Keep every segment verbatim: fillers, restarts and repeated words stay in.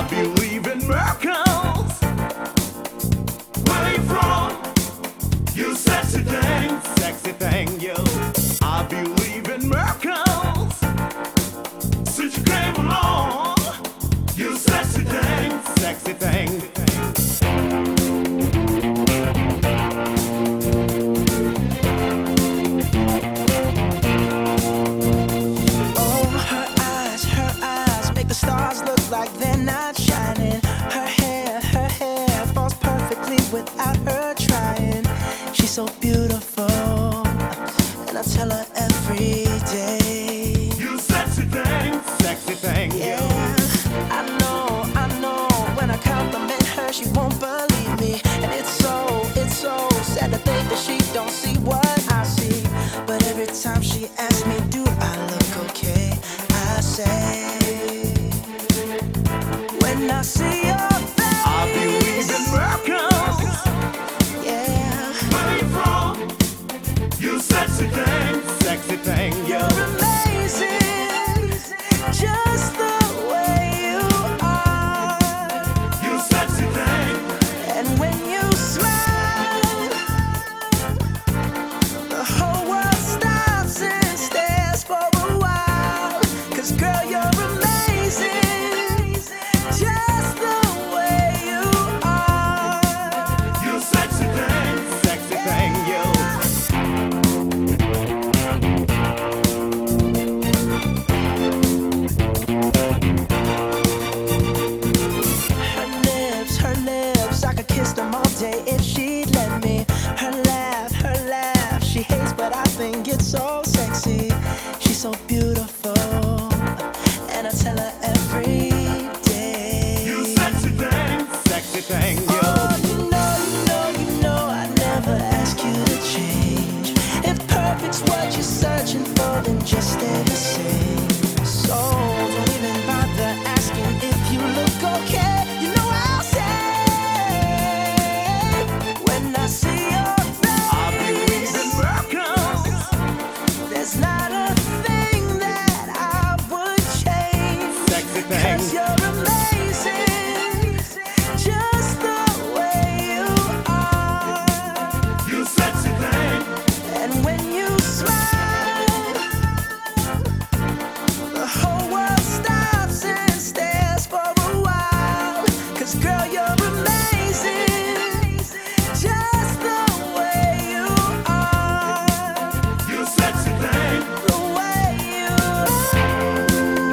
I believe in miracles. Where you from? You sexy thing, sexy thing, you. I believe in miracles. Since you came along, you sexy thing, sexy thing. Stars look like they're not shining. Her hair, her hair falls perfectly without her trying. She's so beautiful, and I tell her every day. You sexy thing, sexy thing. Yeah, I know, I know. When I compliment her, she won't believe me, and it's so, it's so sad to think that she don't see what I see. But every time she asks me, do I look okay? I say. When I see your face, I believe in miracles. Yeah. Where you from? You sexy thing, sexy thing. You're amazing, just the way you are. You sexy thing. And when you smile, the whole world stops and stares for a while. 'Cause girl, you're amazing. Just the way you are. You sexy thing, sexy thing, you. Her lips, her lips, I could kiss them all day if she'd let me. Her laugh, her laugh, she hates but I think it's so sexy. She's so beautiful, and I tell her every Sexy thing, you. Oh, you know, you know, you know I never ask you to change. If perfect's what you're searching for, then just stay the same. So don't even bother asking if you look okay. You know I'll say when I see your face, I believe in miracles. There's not a thing that I would change. Sexy thing. 'Cause you're amazing. Just the way you are. You sexy thing. And when you smile, the whole world stops and stares for a while. 'Cause girl, you're amazing. Just the way you are. You sexy thing. The way you are.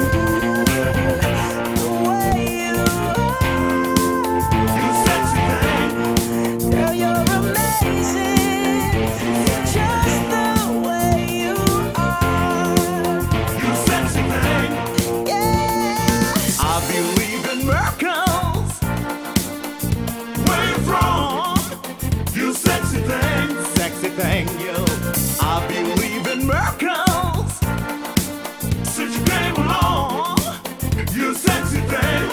The way you are. You sexy thing. Girl, you're amazing, just the way you are. You sexy thing. Yeah. I believe in miracles. Where you from? You sexy thing, sexy thing, you. I believe in miracles. Since you came along, you sexy thing.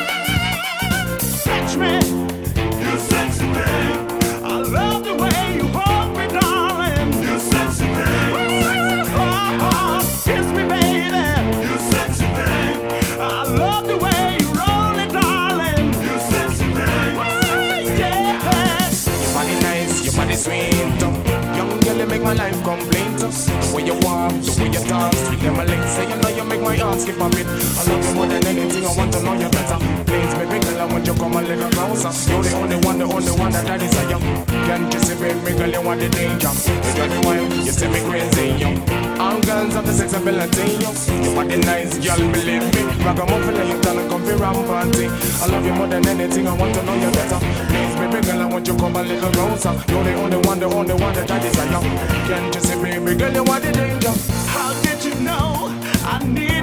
Touch me. You sexy thing. I love the way you hold me, darling. You sexy thing. Oh, oh, kiss me, baby. You sexy thing. I love the way you roll it, darling. You sexy thing. Yeah. Your body nice, your body sweet. Young girl, you make my life complete. The way you walk, the way you talk, sweet them a lick. Say you know you make my heart skip a bit. I love you more than anything. I want to know you better. Please, baby girl, I want you come a little closer. You're the only one, the only one that I desire. Can't you see, baby girl, you want the danger? You're the one, you see me crazy, yo. All girls have the sex ability, yo. Your body nice, girl, believe me. Ragamuffin, you tell come for ram party. I love you more than anything. I want to know you better. Please, baby girl, I want you come a little closer. You're the only one, the only one that I desire. Can't you see, baby girl, you want the danger? How did you know I need